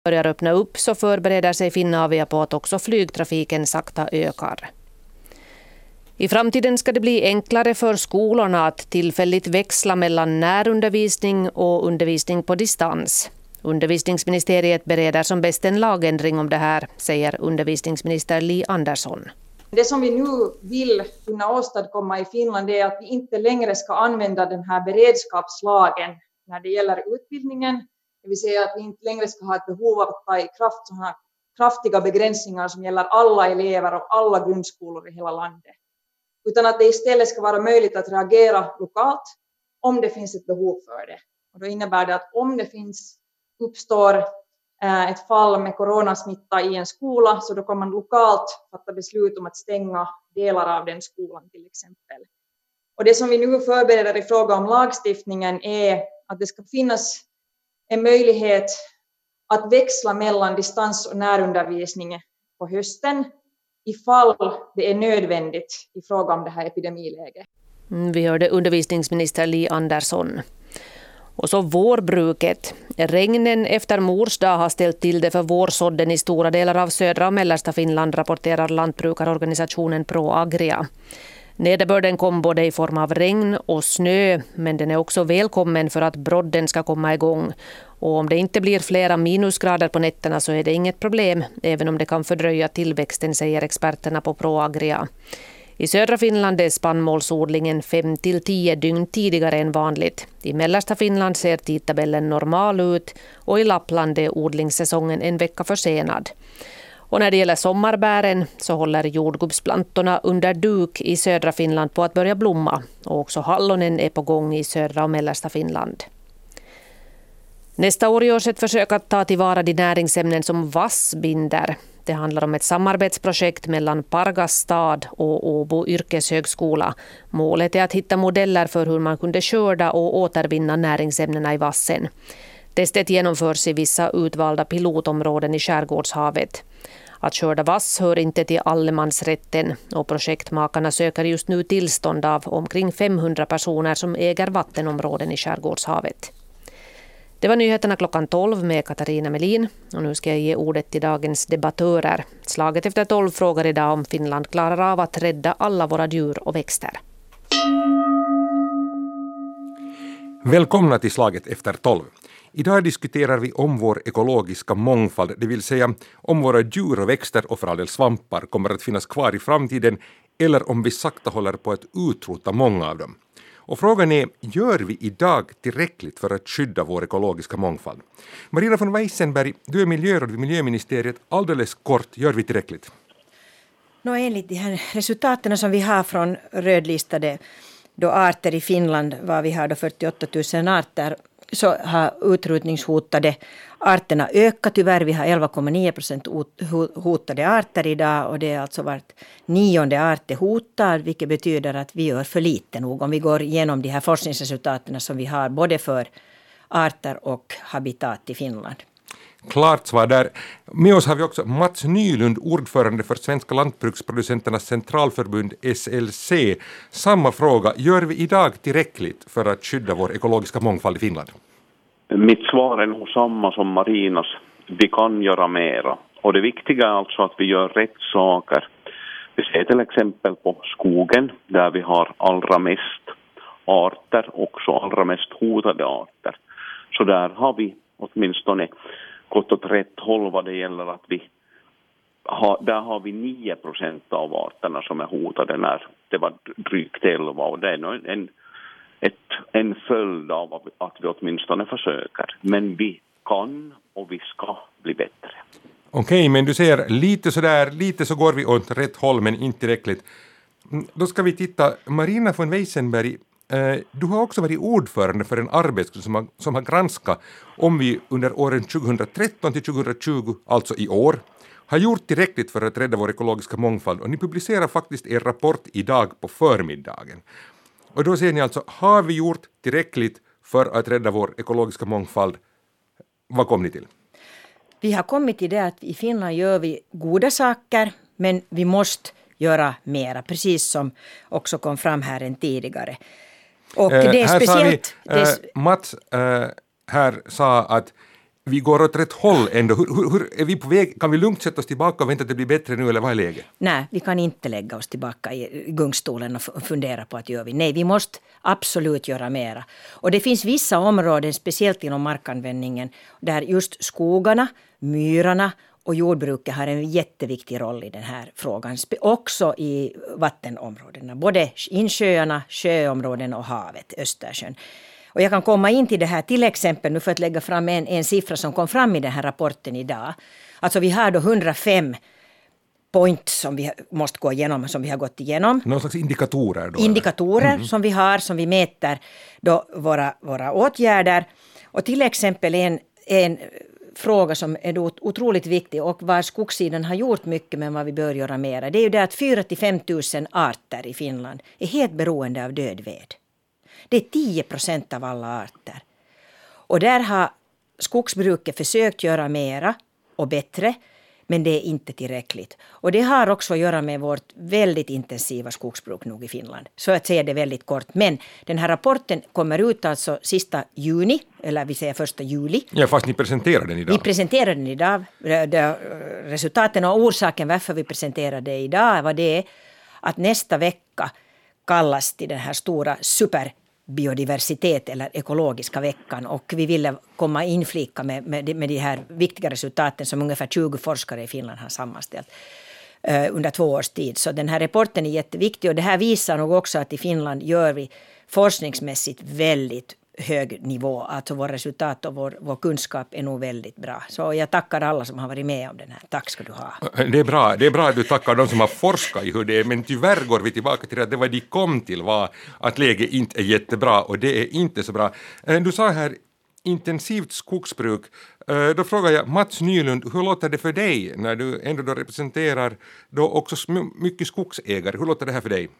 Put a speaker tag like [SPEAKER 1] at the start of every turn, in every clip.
[SPEAKER 1] börjar öppna upp så förbereder sig Finavia på att också flygtrafiken sakta ökar. I framtiden ska det bli enklare för skolorna att tillfälligt växla mellan närundervisning och undervisning på distans. Undervisningsministeriet bereder som bäst en lagändring om det här, säger undervisningsminister Li Andersson.
[SPEAKER 2] Det som vi nu vill kunna åstadkomma i Finland är att vi inte längre ska använda den här beredskapslagen när det gäller utbildningen. Det vill säga att vi inte längre ska ha ett behov av att ta i kraft sådana kraftiga begränsningar som gäller alla elever och alla grundskolor i hela landet. Utan att det istället ska vara möjligt att reagera lokalt om det finns ett behov för det. Och då innebär det att om det uppstår ett fall med coronasmitta i en skola, så då kan man lokalt fatta beslut om att stänga delar av den skolan till exempel. Och det som vi nu förbereder i fråga om lagstiftningen är att det ska finnas en möjlighet att växla mellan distans- och närundervisning på hösten ifall det är nödvändigt i fråga om det här epidemiläget.
[SPEAKER 1] Vi hörde undervisningsminister Li Andersson. Och så vårbruket. Regnen efter mors dag har ställt till det för vårsådden i stora delar av södra och mellersta Finland, rapporterar lantbrukarorganisationen ProAgria. Nederbörden kom både i form av regn och snö, men den är också välkommen för att brodden ska komma igång. Och om det inte blir flera minusgrader på nätterna så är det inget problem, även om det kan fördröja tillväxten, säger experterna på ProAgria. I södra Finland är spannmålsodlingen 5-10 dygn tidigare än vanligt. I mellersta Finland ser tidtabellen normal ut och i Lappland är odlingssäsongen en vecka försenad. Och när det gäller sommarbären så håller jordgubbsplantorna under duk i södra Finland på att börja blomma. Och också hallonen är på gång i södra och mellersta Finland. Nästa år görs ett försök att ta tillvara de näringsämnen som vass binder. Det handlar om ett samarbetsprojekt mellan Pargas stad och Åbo yrkeshögskola. Målet är att hitta modeller för hur man kunde skörda och återvinna näringsämnena i vassen. Testet genomförs i vissa utvalda pilotområden i Skärgårdshavet. Att skörda vass hör inte till allemansrätten och projektmakarna söker just nu tillstånd av omkring 500 personer som äger vattenområden i Skärgårdshavet. Det var nyheterna klockan 12 med Katarina Melin och nu ska jag ge ordet till dagens debattörer. Slaget efter 12 frågar idag om Finland klarar av att rädda alla våra djur och växter.
[SPEAKER 3] Välkomna till Slaget efter 12. Idag diskuterar vi om vår ekologiska mångfald, det vill säga om våra djur och växter och för all del svampar kommer att finnas kvar i framtiden eller om vi sakta håller på att utrota många av dem. Och frågan är, gör vi idag tillräckligt för att skydda vår ekologiska mångfald? Marina von Weissenberg, du är miljöråd vid miljöministeriet. Alldeles kort, gör vi tillräckligt?
[SPEAKER 4] Enligt de här resultaten som vi har från rödlistade arter i Finland, var vi har 48 000 arter, så har utrotningshotade arterna ökat. Tyvärr, vi har 11,9% hotade arter idag och det är alltså vart 9:e art är hotad, vilket betyder att vi gör för lite nog om vi går igenom de här forskningsresultaten som vi har både för arter och habitat i Finland.
[SPEAKER 3] Klart svar där. Med oss har vi också Mats Nylund, ordförande för Svenska lantbruksproducenternas centralförbund SLC. Samma fråga, gör vi idag tillräckligt för att skydda vår ekologiska mångfald i Finland?
[SPEAKER 5] Mitt svar är nog samma som Marinas. Vi kan göra mera. Och det viktiga är alltså att vi gör rätt saker. Vi ser till exempel på skogen där vi har allra mest arter, också allra mest hotade arter. Så där har vi åtminstone gått åt rätt håll vad det gäller att där har vi 9% av arterna som är hotade när det var drygt 11, och det är en följd av att vi åtminstone försöker. Men vi kan och vi ska bli bättre.
[SPEAKER 3] Okej, men du säger lite så går vi åt rätt håll men inte tillräckligt. Då ska vi titta, Marina von Weissenberg, du har också varit ordförande för en arbetsgrupp som har granskat om vi under åren 2013 till 2020, alltså i år, har gjort tillräckligt för att rädda vår ekologiska mångfald. Och ni publicerar faktiskt er rapport idag på förmiddagen. Och då säger ni alltså, har vi gjort tillräckligt för att rädda vår ekologiska mångfald? Vad kom ni till?
[SPEAKER 4] Vi har kommit till det att i Finland gör vi goda saker, men vi måste göra mera, precis som också kom fram här än tidigare. Och det är speciellt...
[SPEAKER 3] Mats här sa att vi går åt rätt håll ändå. Hur är vi på väg? Kan vi lugnt sätta oss tillbaka och vänta att det blir bättre nu, eller vad är läget?
[SPEAKER 4] Nej, vi kan inte lägga oss tillbaka i gungstolen och fundera på att gör vi. Nej, vi måste absolut göra mera. Och det finns vissa områden, speciellt inom markanvändningen, där just skogarna, myrarna och jordbruket har en jätteviktig roll i den här frågan. Också i vattenområdena, både insjöarna, sjöområden och havet, Östersjön. Och jag kan komma in till det här till exempel nu för att lägga fram en siffra som kom fram i den här rapporten idag. Alltså vi har då 105 points som vi måste gå igenom, som vi har gått igenom.
[SPEAKER 3] Någon slags indikatorer då?
[SPEAKER 4] Indikatorer som vi har, som vi mäter då våra åtgärder. Och till exempel en fråga som är otroligt viktig och var skogssidan har gjort mycket men vad vi bör göra mera. Det är ju det att 4 till 5 000 arter i Finland är helt beroende av död ved. Det är 10% av alla arter. Och där har skogsbruket försökt göra mera och bättre, men det är inte tillräckligt. Och det har också att göra med vårt väldigt intensiva skogsbruk nog i Finland. Så att säga det väldigt kort. Men den här rapporten kommer ut alltså sista juni, eller vi säger 1 juli.
[SPEAKER 3] Ja, fast ni presenterar den idag.
[SPEAKER 4] Vi presenterar den idag. Resultaten och orsaken varför vi presenterar det idag var det att nästa vecka kallas till den här stora superbiodiversitet eller ekologiska veckan, och vi ville komma inflika med de här viktiga resultaten som ungefär 20 forskare i Finland har sammanställt under 2 års tid. Så den här rapporten är jätteviktig, och det här visar nog också att i Finland gör vi forskningsmässigt väldigt hög nivå. Alltså våra resultat och vår kunskap är nog väldigt bra. Så jag tackar alla som har varit med om den här. Tack ska du ha.
[SPEAKER 3] Det är bra att du tackar de som har forskat i hur det är, men tyvärr går vi tillbaka till att det var de kom till var att läget inte är jättebra, och det är inte så bra. Du sa här intensivt skogsbruk. Då frågar jag Mats Nylund, hur låter det för dig när du ändå då representerar då också mycket skogsägare? Hur låter det här för dig?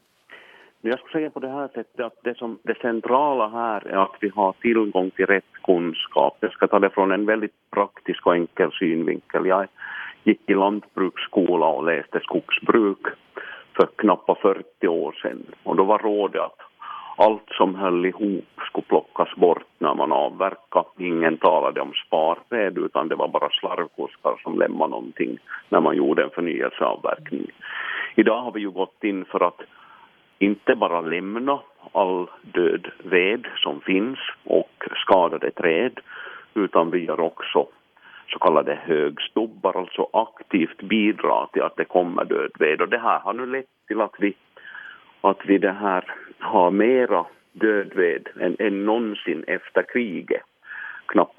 [SPEAKER 5] Jag skulle säga på det här sättet att det centrala här är att vi har tillgång till rätt kunskap. Jag ska ta det från en väldigt praktisk och enkel synvinkel. Jag gick i lantbruksskola och läste skogsbruk för knappt 40 år sedan. Och då var rådet att allt som höll ihop skulle plockas bort när man avverkade. Ingen talade om sparträd, utan det var bara slarvkuskar som lämnade någonting när man gjorde en förnyelseavverkning. Idag har vi ju gått in för att inte bara lämna all död ved som finns och skadade träd, utan vi gör också så kallade högstubbar, alltså aktivt bidra till att det kommer död ved. Och det här har nu lett till att vi det här har mera död ved än någonsin efter kriget. Knappt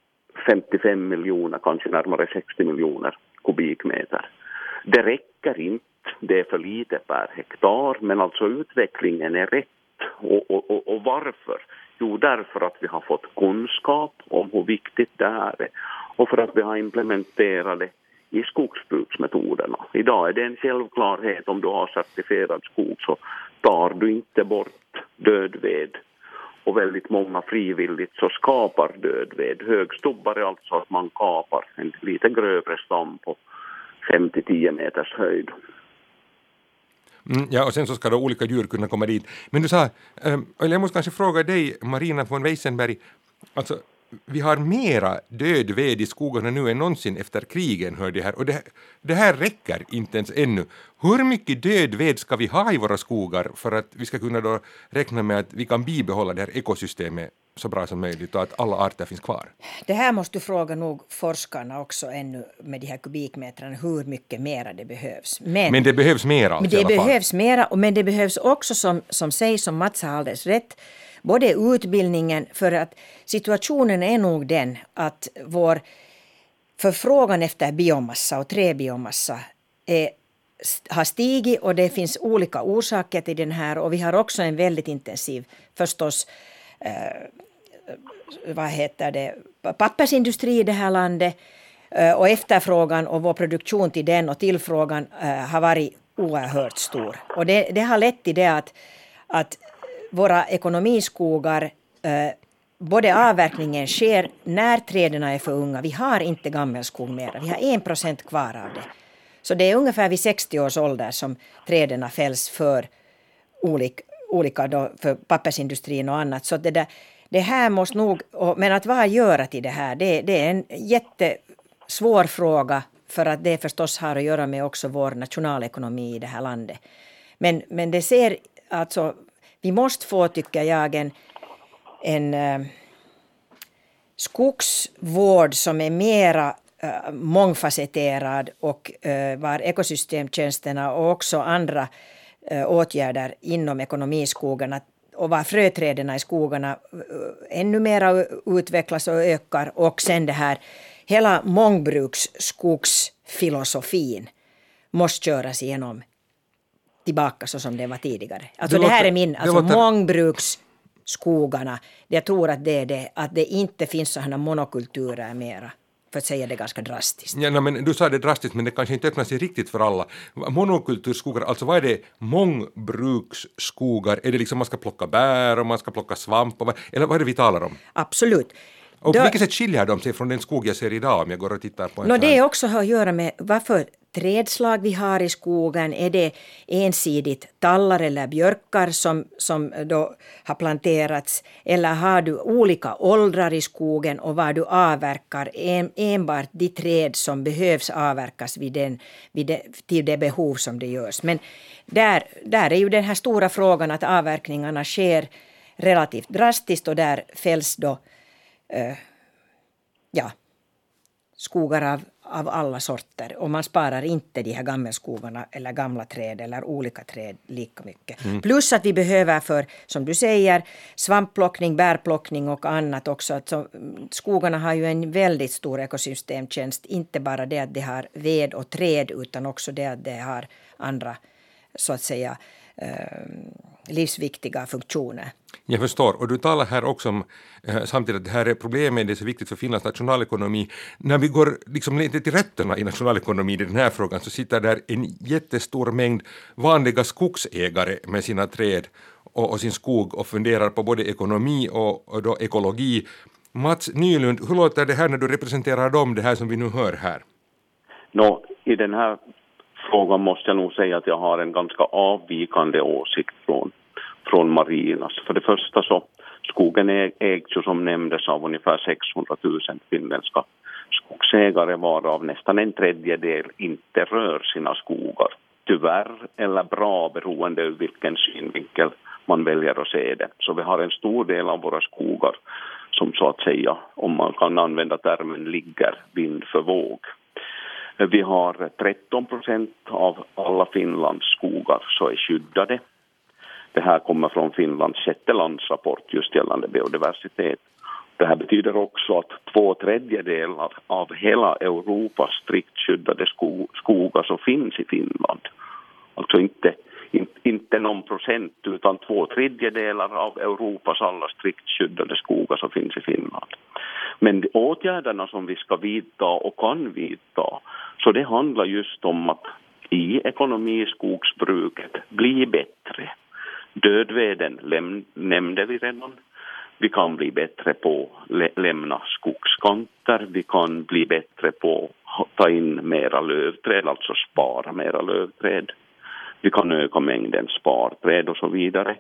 [SPEAKER 5] 55 miljoner, kanske närmare 60 miljoner kubikmeter. Det räcker inte. Det är för lite per hektar, men alltså utvecklingen är rätt. Och varför? Jo, därför att vi har fått kunskap om hur viktigt det här är, och för att vi har implementerat det i skogsbruksmetoderna. Idag är det en självklarhet, om du har certifierad skog så tar du inte bort dödved, och väldigt många frivilligt så skapar dödved. Högstubbar är alltså att man kapar en lite grövre stam på 5-10 meters höjd.
[SPEAKER 3] Ja, och sen så ska då olika djur kunna komma dit. Men du sa, eller jag måste kanske fråga dig, Marina von Weissenberg, alltså vi har mera död ved i skogarna nu än någonsin efter krigen, hörde jag här. Och det här räcker inte ens ännu. Hur mycket död ved ska vi ha i våra skogar för att vi ska kunna då räkna med att vi kan bibehålla det här ekosystemet så bra som möjligt och att alla arter finns kvar?
[SPEAKER 4] Det här måste du fråga nog forskarna också ännu med de här kubikmetrarna, hur mycket mera det behövs. Men
[SPEAKER 3] det behövs mera alltså,
[SPEAKER 4] det behövs mera, men det behövs också som sägs, som Mats har alldeles rätt, både utbildningen, för att situationen är nog den att vår förfrågan efter biomassa och träbiomassa har stigit, och det finns olika orsaker till den här, och vi har också en väldigt intensiv förstås pappersindustri i det här landet, och efterfrågan och vår produktion till den och tillfrågan har varit oerhört stor, och det har lett till det att våra ekonomiskogar, både avverkningen sker när träden är för unga. Vi har inte gammelskog mer. Vi har 1% kvar av det. Så det är ungefär vid 60 års ålder som träden fälls för olika då, för pappersindustrin och annat. Så det här måste nog, men att vad göra till det här, det är en jättesvår fråga, för att det förstås har att göra med också vår nationalekonomi i det här landet. Men det ser, alltså, vi måste få, tycker jag, en skogsvård som är mera mångfacetterad och var ekosystemtjänsterna och också andra åtgärder inom ekonomiskogarna och var fröträden i skogarna ännu mera utvecklas och ökar, och sen det här hela mångbruksskogsfilosofin måste köras igenom tillbaka så som det var tidigare. Alltså det här är min, alltså mångbruksskogarna, jag tror att det är det, att det inte finns sådana monokulturer mera. För att säga det ganska drastiskt.
[SPEAKER 3] Ja, men du sa det drastiskt, men det kanske inte öppnar sig riktigt för alla. Monokulturskogar, alltså vad är det? Mångbruksskogar? Är det liksom man ska plocka bär och man ska plocka svamp? Eller vad är det vi talar om?
[SPEAKER 4] Absolut.
[SPEAKER 3] Och på vilket sätt skiljer de sig från den skog jag ser idag om jag går och tittar på en
[SPEAKER 4] det också har att göra med varför trädslag vi har i skogen. Är det ensidigt tallar eller björkar som då har planterats, eller har du olika åldrar i skogen och vad du avverkar enbart de träd som behövs avverkas till det behov som det görs. Men där är ju den här stora frågan att avverkningarna sker relativt drastiskt, och där fälls då skogar av alla sorter, och man sparar inte de här gammelskogarna eller gamla träd eller olika träd lika mycket. Plus att vi behöver, för som du säger, svampplockning, bärplockning och annat också. Alltså, skogarna har ju en väldigt stor ekosystemtjänst, inte bara det att det har ved och träd, utan också det att det har andra, så att säga, livsviktiga funktioner.
[SPEAKER 3] Jag förstår, och du talar här också om samtidigt att det här är problemet, det är så viktigt för Finlands nationalekonomi. När vi går liksom lite till rötterna i nationalekonomin i den här frågan, så sitter där en jättestor mängd vanliga skogsägare med sina träd och sin skog och funderar på både ekonomi och då ekologi. Mats Nylund, hur låter det här när du representerar dem, det här som vi nu hör här?
[SPEAKER 5] I den här frågan måste jag nog säga att jag har en ganska avvikande åsikt från Marinas. För det första så, skogen ägs ju som nämndes av ungefär 600 000 finländska skogsägare, varav nästan en tredjedel inte rör sina skogar. Tyvärr eller bra, beroende på vilken synvinkel man väljer att se det. Så vi har en stor del av våra skogar som, så att säga, om man kan använda termen, ligger vind för våg. Vi har 13% av alla Finlands skogar så är skyddade. Det här kommer från Finlands sjätte landsrapport just gällande biodiversitet. Det här betyder också att 2/3 av hela Europas strikt skyddade skogar som finns i Finland. Alltså inte någon procent, utan 2/3 av Europas alla strikt skyddade skogar som finns i Finland. Men åtgärderna som vi ska vidta och kan vidta, så det handlar just om att i ekonomiskogsbruket bli bättre. Dödveden nämnde vi redan. Vi kan bli bättre på att lämna skogskanter. Vi kan bli bättre på att ta in mera lövträd, alltså spara mera lövträd. Vi kan öka mängden sparträd och så vidare.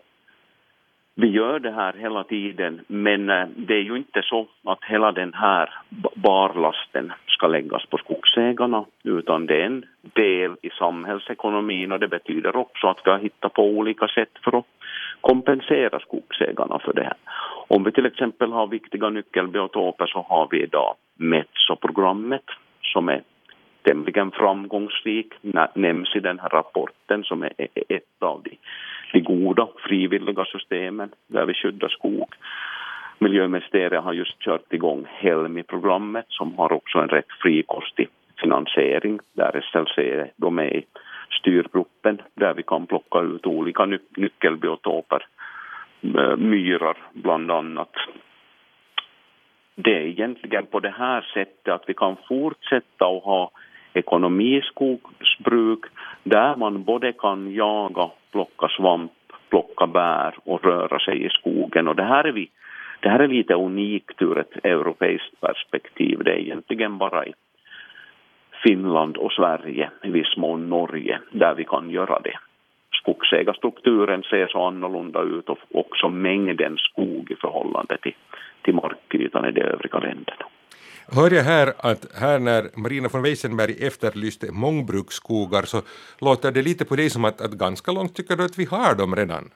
[SPEAKER 5] Vi gör det här hela tiden, men det är ju inte så att hela den här barlasten ska läggas på skogsägarna, utan det är en del i samhällsekonomin, och det betyder också att vi har hittat på olika sätt för att kompensera skogsägarna för det här. Om vi till exempel har viktiga nyckelbiotoper, så har vi idag Metso-programmet som är tämligen framgångsrik, nämns i den här rapporten, som är ett av de goda frivilliga systemen där vi skyddar skog. Miljöministeriet har just kört igång Helmi-programmet som har också en rätt frikostig finansiering, där SLC är med i styrgruppen, där vi kan plocka ut olika nyckelbiotoper, myrar bland annat. Det är egentligen på det här sättet att vi kan fortsätta att ha ekonomiskogsbruk där man både kan jaga, plocka svamp, plocka bär och röra sig i skogen. Och det här är lite unikt ur ett europeiskt perspektiv. Det är egentligen bara i Finland och Sverige, i viss mån Norge, där vi kan göra det. skogsägarstrukturen ser så annorlunda ut och också mängden skog i förhållande till markytan i de övriga länderna.
[SPEAKER 3] Hör jag här när Marina von Weissenberg efterlyste mångbruksskogar så låter det lite på dig som att ganska långt tycker du att vi har dem redan?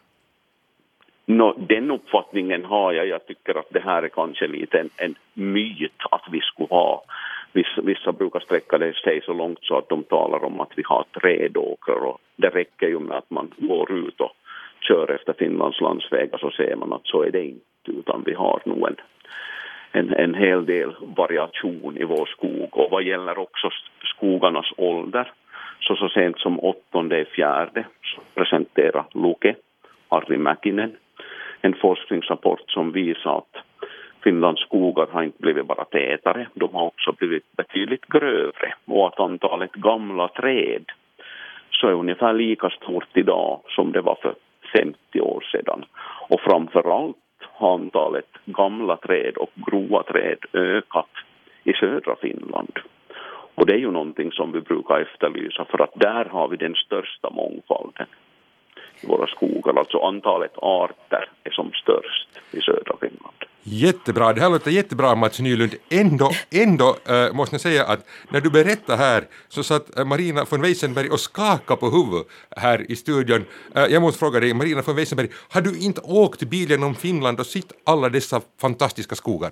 [SPEAKER 5] Den uppfattningen har jag. Jag tycker att det här är kanske lite en myt att vi skulle ha. Vissa brukar sträcka sig så långt så att de talar om att vi har trädåkrar och det räcker ju med att man går ut och kör efter Finlands landsvägar så ser man att så är det inte, utan vi har nog en hel del variation i vår skog. Och vad gäller också skogarnas ålder så sent som 8/4 presenterar Luke, Harri Mäkinen, en forskningsrapport som visar att Finlands skogar har inte blivit bara tätare, de har också blivit betydligt grövre och att antalet gamla träd så är ungefär lika stort idag som det var för 50 år sedan. Och framförallt har antalet gamla träd och grova träd ökat i södra Finland. Och det är ju någonting som vi brukar efterlysa för att där har vi den största mångfalden i våra skogar. Alltså antalet arter är som störst i södra Finland.
[SPEAKER 3] Jättebra, det här låter jättebra Mats Nylund. Ändå måste jag säga att när du berättar här så satt Marina von Weissenberg och skakade på huvudet här i studion. Jag måste fråga dig, Marina von Weissenberg, har du inte åkt bil genom Finland och sett alla dessa fantastiska skogar?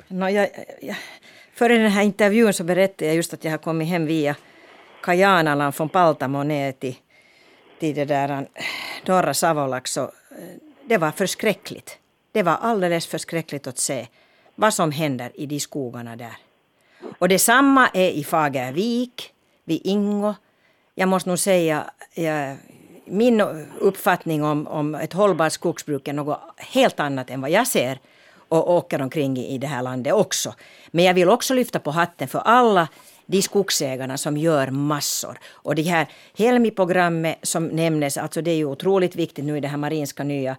[SPEAKER 4] Före den här intervjun så berättade jag just att jag har kommit hem via Kajanalan från Paltamo ner till det där norra Savolax. Det var förskräckligt. Det var alldeles förskräckligt att se vad som händer i de skogarna där. Och detsamma är i Fagervik, vid Ingo. Jag måste nog säga, min uppfattning om ett hållbart skogsbruk är något helt annat än vad jag ser och åker omkring i det här landet också. Men jag vill också lyfta på hatten för alla de skogsägarna som gör massor. Och det här Helmi-programmet som nämndes, alltså det är ju otroligt viktigt nu i det här marinska nya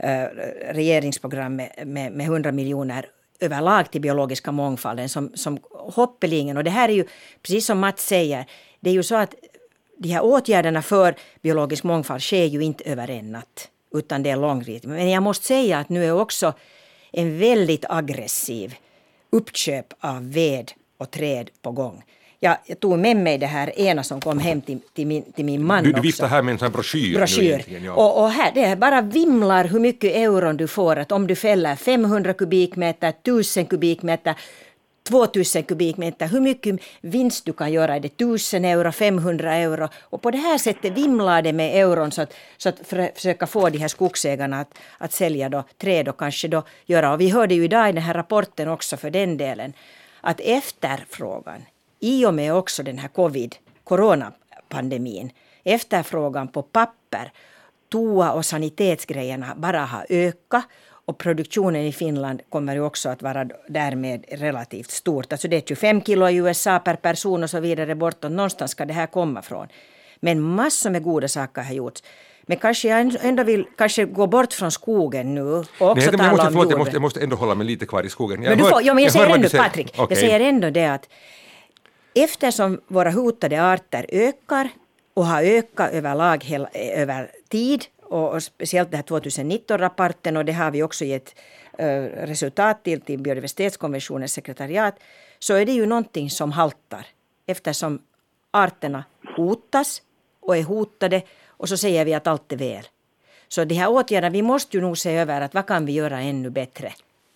[SPEAKER 4] regeringsprogrammet med 100 miljoner överlag till biologiska mångfalden som hoppeligen. Och det här är ju, precis som Mats säger, det är ju så att de här åtgärderna för biologisk mångfald sker ju inte över en natt, utan det är långsiktigt. Men jag måste säga att nu är också en väldigt aggressiv uppköp av ved och träd på gång. Jag tog med mig det här ena som kom hem till min man också.
[SPEAKER 3] Du viftar här med en sån broschyr.
[SPEAKER 4] Ja. Och här, det bara vimlar hur mycket euron du får. Att om du fäller 500 kubikmeter, 1000 kubikmeter, 2000 kubikmeter, hur mycket vinst du kan göra. Är det 1000 euro, 500 euro? Och på det här sättet vimlar det med euron så att försöka få de här skogsägarna att sälja då träd och kanske då göra. Och vi hörde ju idag i den här rapporten också för den delen att efterfrågan, i och med också den här coronapandemin, efterfrågan på papper, toa och sanitetsgrejerna bara har ökat och produktionen i Finland kommer ju också att vara därmed relativt stort. Alltså det är 25 kilo i USA per person och så vidare bortåt. Någonstans ska det här komma från. Men massor med goda saker har gjorts. Men kanske jag ändå vill gå bort från skogen nu och också tala om jorden.
[SPEAKER 3] Jag måste ändå hålla mig lite kvar i skogen.
[SPEAKER 4] Jag säger ändå, Patrik, okay. Jag säger ändå det att eftersom våra hotade arter ökar och har ökat överlag över tid och speciellt det här 2019-rapporten och det har vi också gett resultat till biodiversitetskonventionens sekretariat, så är det ju någonting som haltar eftersom arterna hotas och är hotade och så säger vi att allt är väl. Så de här åtgärderna, vi måste ju nog se över att vad kan vi göra ännu bättre.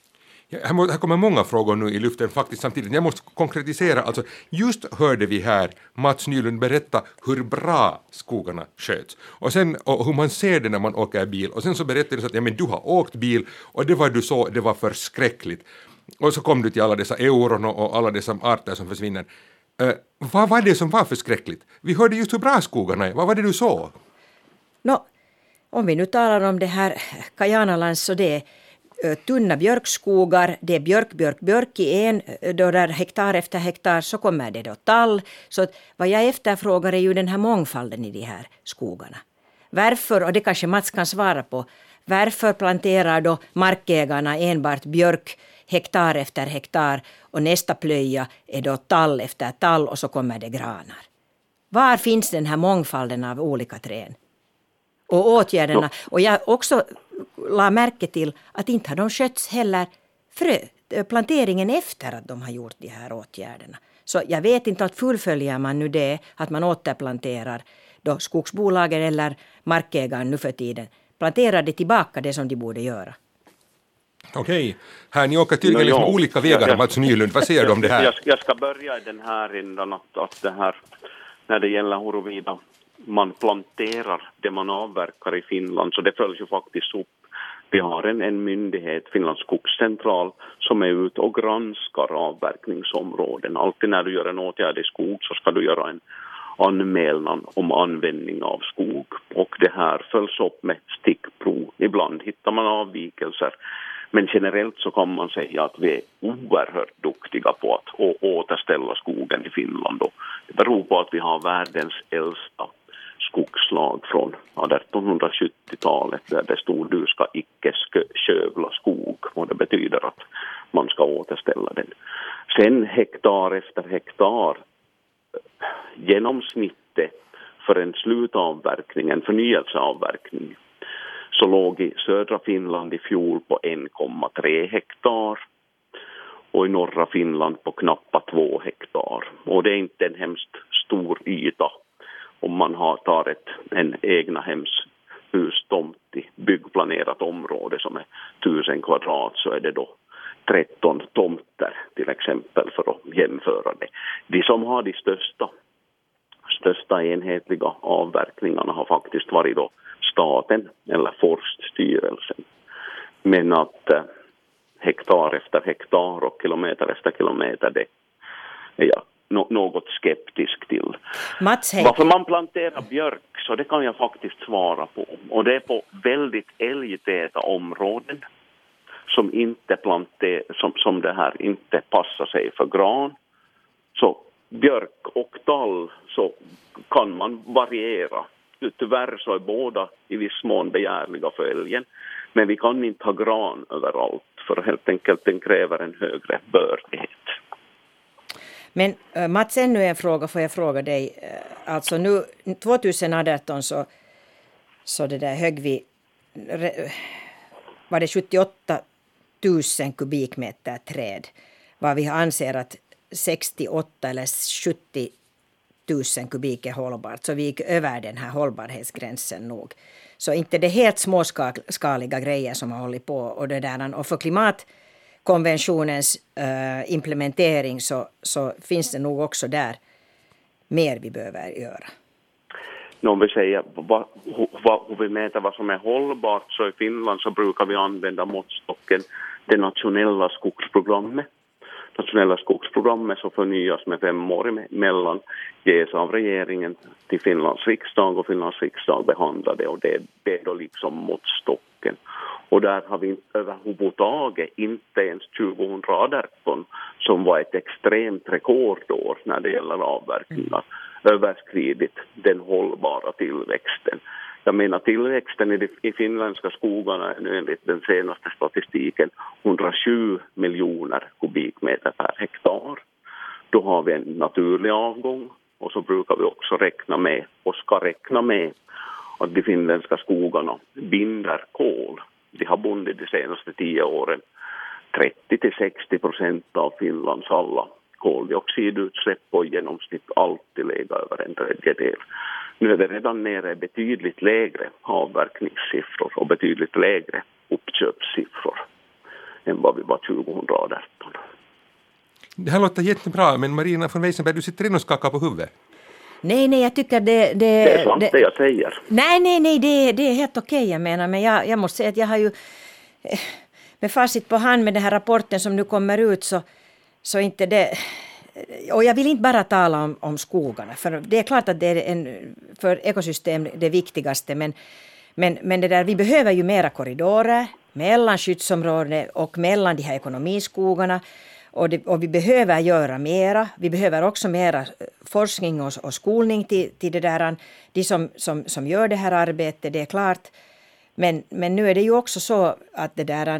[SPEAKER 3] Här kommer många frågor nu i luften faktiskt samtidigt. Jag måste konkretisera. Alltså, just hörde vi här Mats Nylund berätta hur bra skogarna sköts. Och sen och hur man ser det när man åker bil. Och sen så berättade du att men du har åkt bil och det var du så, det var förskräckligt. Och så kom du till alla dessa euron och alla dessa arter som försvinner. Vad var det som var förskräckligt? Vi hörde just hur bra skogarna är. Vad var det du såg?
[SPEAKER 4] Om vi nu talar om det här Kajanaland så det är tunna björkskogar, det är björk i en, då där hektar efter hektar så kommer det då tall. Så att vad jag efterfrågar är ju den här mångfalden i de här skogarna. Varför, och det kanske Mats kan svara på, varför planterar då markägarna enbart björk hektar efter hektar och nästa plöja är då tall efter tall och så kommer det granar? Var finns den här mångfalden av olika träd? Och åtgärderna. Och jag också la märke till att inte har de skötts heller planteringen efter att de har gjort de här åtgärderna. Så jag vet inte att fullföljer man nu det att man återplanterar då skogsbolagen eller markägaren nu för tiden planterar det tillbaka det som de borde göra.
[SPEAKER 3] Okej, här ni åker tydligen liksom olika vägar, Mats Nylund. Vad säger du om det här?
[SPEAKER 5] Jag ska börja i den här ändan att det här, när det gäller huruvida man planterar det man avverkar i Finland, så det följs ju faktiskt upp. Vi har en myndighet, Finlands skogscentral, som är ute och granskar avverkningsområden. Alltid när du gör en åtgärd i skog så ska du göra en anmälan om användning av skog. Och det här följs upp med stickprov. Ibland hittar man avvikelser. Men generellt så kan man säga att vi är oerhört duktiga på att återställa skogen i Finland. Det beror på att vi har världens äldsta skogslag från 1870-talet där det stod du ska icke skövla skog, och det betyder att man ska återställa den. Sen hektar efter hektar, genomsnittet för en slutavverkning, en förnyelseavverkning, så låg i södra Finland i fjol på 1,3 hektar och i norra Finland på knappa 2 hektar. Och det är inte en hemskt stor yta. Om man tar en egna hemshustomt i byggplanerat område som är 1000 kvadrat, så är det då 13 tomter till exempel, för att jämföra det. De som har de största enhetliga avverkningarna har faktiskt varit då staten eller Forststyrelsen. Men att hektar efter hektar och kilometer efter kilometer, det är jag något skeptisk till. Varför man planterar björk, så det kan jag faktiskt svara på. Och det är på väldigt älgtäta områden som inte som det här inte passar sig för gran. Så björk och tall så kan man variera. Tyvärr så är båda i viss mån begärliga för älgen. Men vi kan inte ha gran överallt, för helt enkelt den kräver en högre bördighet.
[SPEAKER 4] Men Mats, ännu en fråga får jag fråga dig. Alltså nu 2018 så det där högg vi, var det 78 000 kubikmeter träd. Vad vi anser att 68 eller 70 000 kubik är hållbart. Så vi gick över den här hållbarhetsgränsen nog. Så inte det helt småskaliga grejer som har hållit på. Och, det där, och för klimatkonventionens implementering så finns det nog också där mer vi behöver göra.
[SPEAKER 5] Om vi säger hur vi mäter vad som är hållbart, så i Finland så brukar vi använda måttstocken det nationella skogsprogrammet. Nationella skogsprogrammet så förnyas med 5 år mellan, ges av regeringen till Finlands riksdag, och Finlands riksdag behandlar det, och det är då liksom måttstocken. Och där har vi överhuvudtaget inte ens 2018, som var ett extremt rekordår när det gäller avverkningar, överskridit den hållbara tillväxten. Jag menar, tillväxten i finländska skogarna är nu enligt den senaste statistiken 107 miljoner kubikmeter per hektar. Då har vi en naturlig avgång, och så brukar vi också räkna med och ska räkna med att de finländska skogarna binder kol. De har bundit de senaste 10 åren 30-60% av Finlands alla koldioxidutsläpp, och i genomsnitt alltid lägga över en tredjedel. Nu är det redan nere betydligt lägre avverkningssiffror och betydligt lägre uppköpssiffror än vad vi var 2018.
[SPEAKER 3] Det här låter jättebra, men Marina von Weissenberg, du sitter in och skakar på huvudet.
[SPEAKER 4] Nej, jag tycker det
[SPEAKER 5] är sant det jag säger.
[SPEAKER 4] Nej, det är helt okej, jag menar. Men jag måste säga att jag har ju med facit på hand med den här rapporten som nu kommer ut, så inte det. Och jag vill inte bara tala om skogarna, för det är klart att det är för ekosystem det viktigaste, men det där, vi behöver ju mera korridorer mellan skyddsområden och mellan de här ekonomiskogarna, och vi behöver göra mera. Vi behöver också mera forskning och skolning till det där, de som gör det här arbetet, det är klart. Men nu är det ju också så att det där,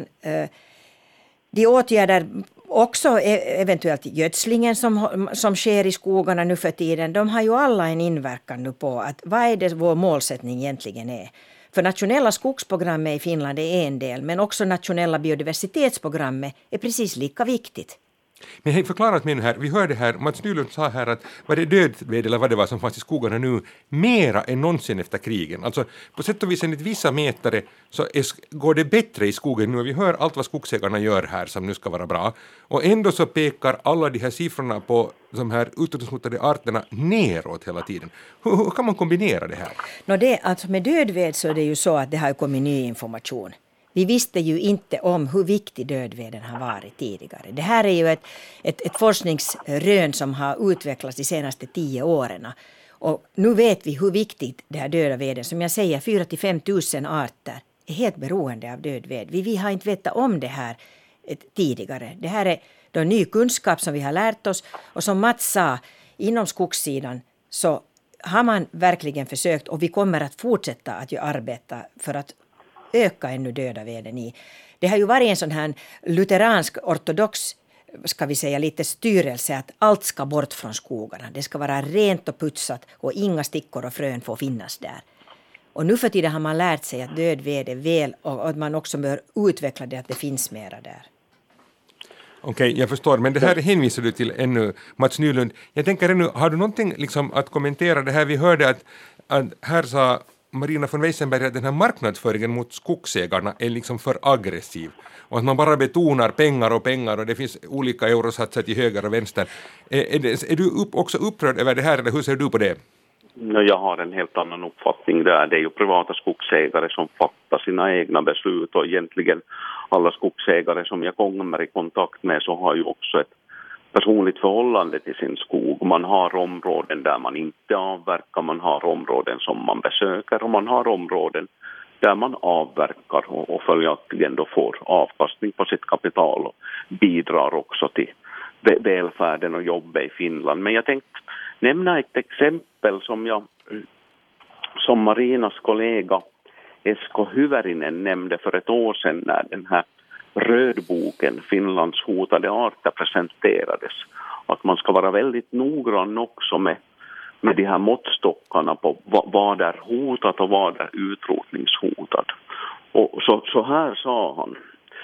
[SPEAKER 4] de åtgärder, också eventuellt gödslingen som sker i skogarna nu för tiden, de har ju alla en inverkan nu på att vad är det vår målsättning egentligen är. För nationella skogsprogrammet i Finland är en del, men också nationella biodiversitetsprogrammet är precis lika viktigt.
[SPEAKER 3] Men hej, förklara mig nu här, vi hörde här, Mats Nylund sa här att var det dödved eller vad det var som fanns i skogarna nu mera än någonsin efter krigen. Alltså på sätt och vis enligt vissa mätare så går det bättre i skogen nu. Vi hör allt vad skogsägarna gör här som nu ska vara bra. Och ändå så pekar alla de här siffrorna på de här utrotningshotade arterna neråt hela tiden. Hur kan man kombinera det här?
[SPEAKER 4] Alltså med dödved så är det ju så att det har kommit ny information. Vi visste ju inte om hur viktig dödveden har varit tidigare. Det här är ju ett forskningsrön som har utvecklats de senaste 10 åren. Och nu vet vi hur viktigt det här döda veden, som jag säger 4 till 5 000 arter, är helt beroende av dödved. Vi har inte vetat om det här tidigare. Det här är då ny kunskap som vi har lärt oss. Och som Mats sa, inom skogssidan så har man verkligen försökt, och vi kommer att fortsätta att arbeta för att öka ännu döda veden i. Det har ju varit en sån här lutheransk ortodox, ska vi säga, lite styrelse att allt ska bort från skogarna. Det ska vara rent och putsat och inga stickor och frön får finnas där. Och nu för tiden har man lärt sig att död ved är väl och att man också bör utveckla det, att det finns mera där.
[SPEAKER 3] Okej, jag förstår, men det här hänvisar du till ännu, Mats Nylund. Jag tänker ännu, har du någonting liksom att kommentera det här? Vi hörde att här sa Marina von Weissenberg att den här marknadsföringen mot skogsägarna är liksom för aggressiv och att man bara betonar pengar och det finns olika eurosatser till höger och vänster. Är du också upprörd över det här, eller hur ser du på det?
[SPEAKER 5] Jag har en helt annan uppfattning där. Det är ju privata skogsägare som fattar sina egna beslut, och egentligen alla skogsägare som jag kommer i kontakt med så har ju också ett personligt förhållande till sin skog. Man har områden där man inte avverkar, man har områden som man besöker och man har områden där man avverkar och följaktligen då får avkastning på sitt kapital och bidrar också till välfärden och jobbet i Finland. Men jag tänkte nämna ett exempel som Marinas kollega Esko Hyvärinen nämnde för ett år sedan när den här rödboken Finlands hotade arter presenterades. Att man ska vara väldigt noggrann också med de här måttstockarna på vad är hotat och vad är utrotningshotad. Och så här sa han: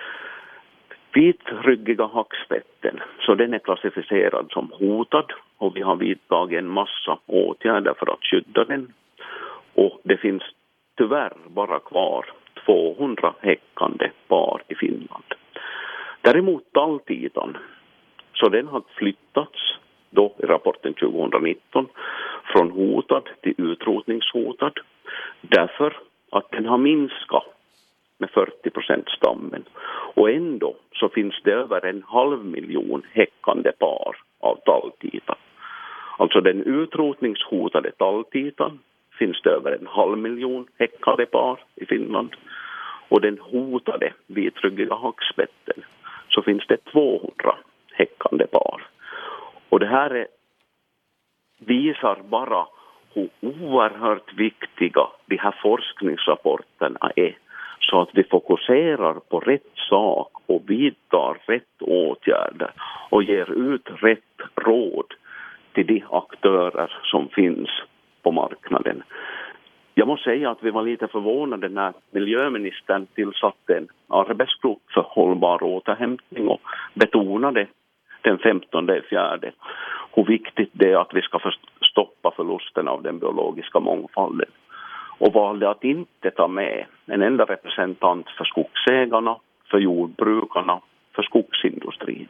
[SPEAKER 5] vitryggiga hackspetten, så den är klassificerad som hotad och vi har vidtagit en massa åtgärder för att skydda den. Och det finns tyvärr bara kvar 200 häckande par i Finland. Däremot talltitan, så den har flyttats då i rapporten 2019 från hotad till utrotningshotad därför att den har minskat med 40% stammen. Och ändå så finns det över 500 000 häckande par av talltitan. Alltså den utrotningshotade talltitan finns det över 500 000 häckande par i Finland. Och den hotade vitryggiga hackspetten så finns det 200 häckande par. Och det här visar bara hur oerhört viktiga de här forskningsrapporterna är. Så att vi fokuserar på rätt sak och vidtar rätt åtgärder och ger ut rätt råd till de aktörer som finns på marknaden. Jag måste säga att vi var lite förvånade när miljöministern tillsatte en arbetsgrupp för hållbar återhämtning och betonade den 15/4 hur viktigt det är att vi ska stoppa förlusten av den biologiska mångfalden. Och valde att inte ta med en enda representant för skogsägarna, för jordbrukarna, för skogsindustrin.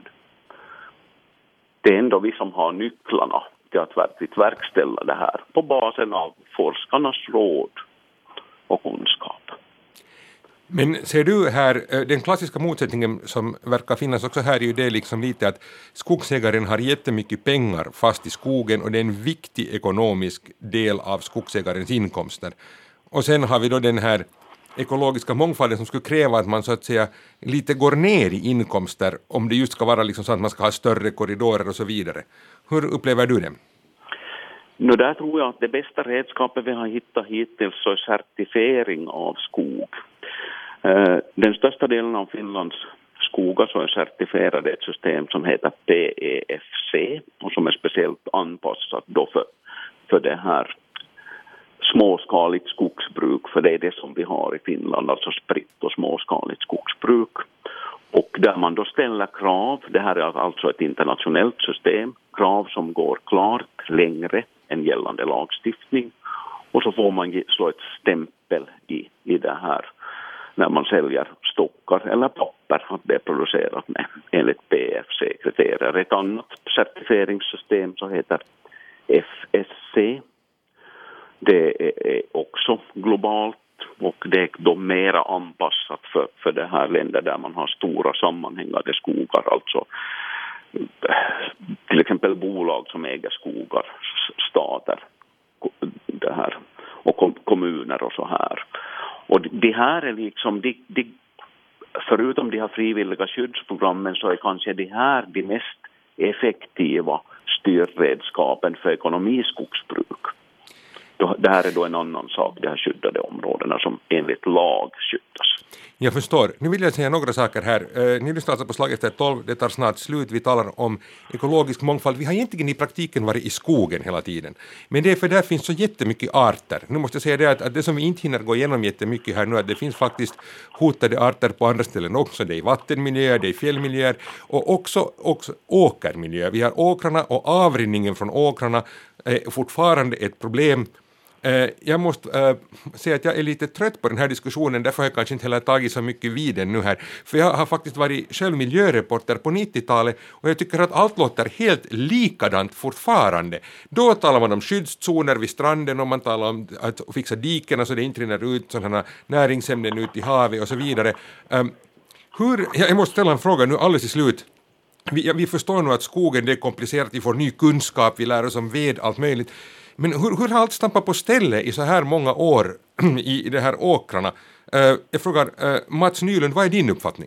[SPEAKER 5] Det är ändå vi som har nycklarna till att verkligen verkställa det här på basen av forskarnas råd och kunskap.
[SPEAKER 3] Men ser du här, den klassiska motsättningen som verkar finnas också här är ju det liksom lite att skogsägaren har jättemycket pengar fast i skogen och det är en viktig ekonomisk del av skogsägarens inkomster. Och sen har vi då den här ekologiska mångfalden som skulle kräva att man så att säga lite går ner i inkomster om det just ska vara liksom så att man ska ha större korridorer och så vidare. Hur upplever du det?
[SPEAKER 5] Där tror jag att det bästa redskapet vi har hittat hittills är certifiering av skog. Den största delen av Finlands skogar så är certifierade ett system som heter PEFC och som är speciellt anpassat då för det här småskaligt skogsbruk, för det är det som vi har i Finland, alltså spritt och småskaligt skogsbruk. Och där man då ställer krav, det här är alltså ett internationellt system, krav som går klart längre än gällande lagstiftning. Och så får man slå ett stämpel i det här när man säljer stockar eller papper att det är producerat med enligt BFC-kriterier. Ett annat certifieringssystem så heter FSC. Det är också globalt och det är då mera anpassat för det här länder där man har stora sammanhängande skogar, alltså till exempel bolag som äger skogar, stater det här, och kommuner och så här. Och det här är liksom, förutom de här frivilliga skyddsprogrammen så är kanske det här de mest effektiva styrredskapen för ekonomiskogsbruk. Det här är då en annan sak, de här skyddade områdena som enligt lag skyddas.
[SPEAKER 3] Jag förstår. Nu vill jag säga några saker här. Ni lyssnar alltså på Slag efter 12, det tar snart slut. Vi talar om ekologisk mångfald. Vi har egentligen i praktiken varit i skogen hela tiden. Men det är för där finns så jättemycket arter. Nu måste jag säga det att det som vi inte hinner gå igenom jättemycket här nu, att det finns faktiskt hotade arter på andra ställen också. Det är vattenmiljöer, det är fjällmiljöer och också åkermiljöer. Vi har åkrarna och avrinningen från åkrarna är fortfarande ett problem. Jag måste säga att jag är lite trött på den här diskussionen, därför har jag kanske inte heller tagit så mycket vid den nu här. För jag har faktiskt varit själv miljöreporter på 90-talet och jag tycker att allt låter helt likadant fortfarande. Då talar man om skyddszoner vid stranden och man talar om att fixa diken så det inte rinner ut sådana näringsämnen ut i havet och så vidare. Jag måste ställa en fråga nu alldeles i slut. Vi förstår nu att skogen det är komplicerat, vi får ny kunskap, vi lär oss om ved, allt möjligt. Men hur har allt stampat på ställe i så här många år i de här åkrarna? Jag frågar Mats Nylund, vad är din uppfattning?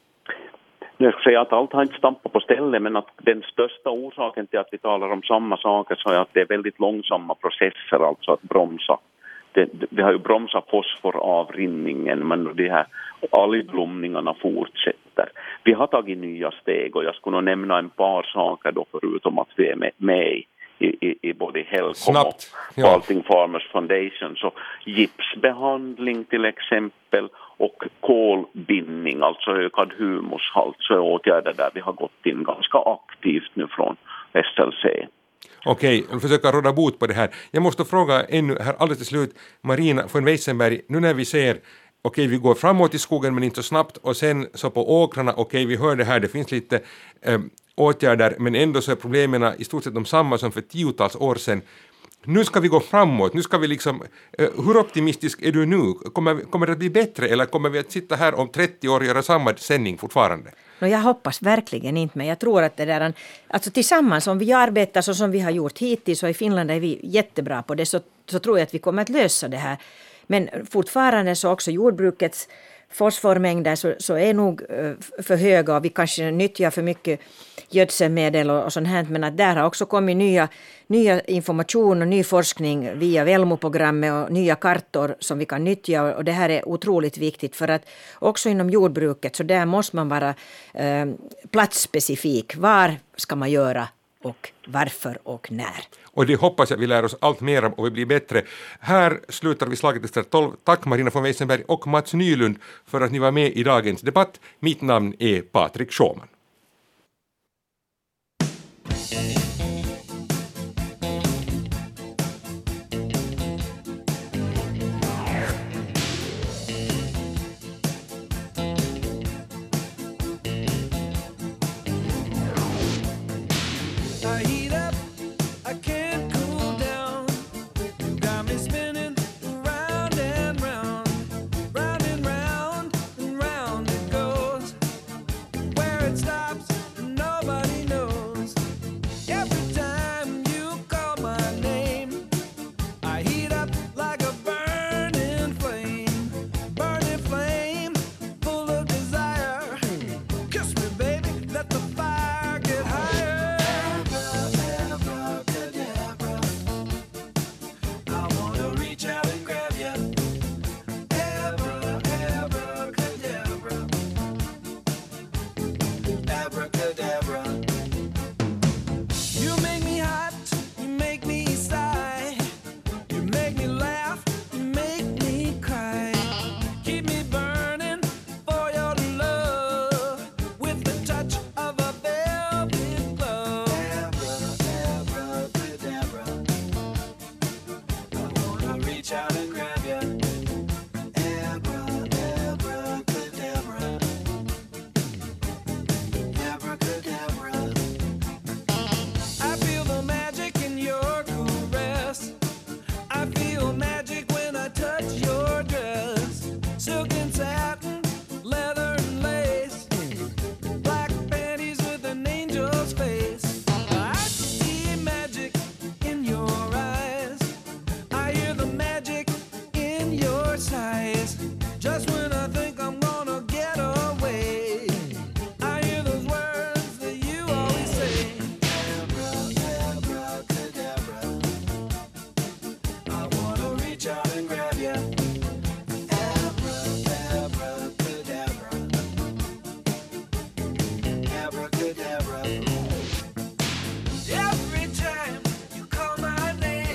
[SPEAKER 5] Jag ska säga att allt har inte stampat på ställe, men att den största orsaken till att vi talar om samma saker så är att det är väldigt långsamma processer, alltså att bromsa. Vi har ju bromsat fosforavrinningen, men de här algblomningarna fortsätter. Vi har tagit nya steg och jag skulle nog nämna en par saker då, förutom att vi är med i både Helcom och Baltic Farmers Foundation. Så gipsbehandling till exempel och kolbindning, alltså ökad humushalt, så är åtgärder där vi har gått in ganska aktivt nu från SLC.
[SPEAKER 3] Okej, jag försöker råda bot på det här. Jag måste fråga ännu här alldeles till slut, Marina von Weissenberg, nu när vi ser vi går framåt i skogen men inte så snabbt och sen så på åkrarna, vi hör det här, det finns lite åtgärder men ändå så är problemen i stort sett de samma som för 10-tals år sedan. Nu ska vi gå framåt, nu ska vi liksom, hur optimistisk är du nu? Kommer det att bli bättre eller kommer vi att sitta här om 30 år och göra samma sändning fortfarande?
[SPEAKER 4] Jag hoppas verkligen inte, men jag tror att det där, alltså tillsammans om vi arbetar så som vi har gjort hittills och i Finland är vi jättebra på det, så tror jag att vi kommer att lösa det här. Men fortfarande så också jordbrukets fosformängder så är nog för höga och vi kanske nyttjar för mycket gödselmedel och sånt här. Men att där har också kommit nya information och ny forskning via Velmo-programmet och nya kartor som vi kan nyttja. Och det här är otroligt viktigt för att också inom jordbruket så där måste man vara platsspecifik. Var ska man göra och varför och när?
[SPEAKER 3] Och det hoppas jag vi lär oss allt mer om och vi blir bättre. Här slutar vi slaget efter 12. Tack Marina von Weissenberg och Mats Nylund för att ni var med i dagens debatt. Mitt namn är Patrik Schåman.